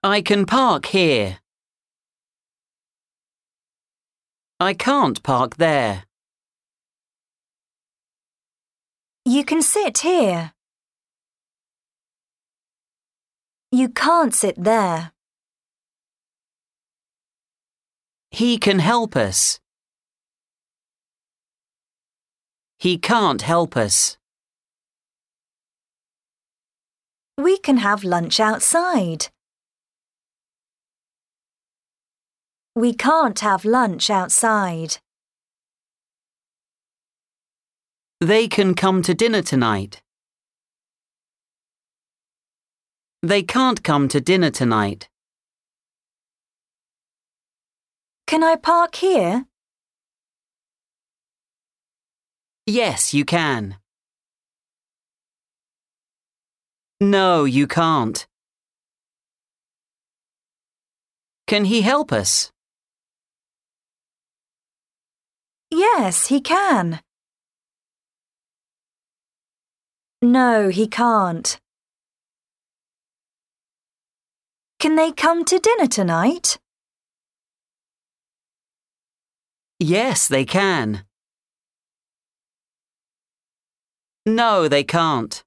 I can park here. I can't park there. You can sit here. You can't sit there. He can help us. He can't help us. We can have lunch outside. We can't have lunch outside. They can come to dinner tonight. They can't come to dinner tonight. Can I park here? Yes, you can. No, you can't. Can he help us? Yes, he can. No, he can't. Can they come to dinner tonight? Yes, they can. No, they can't.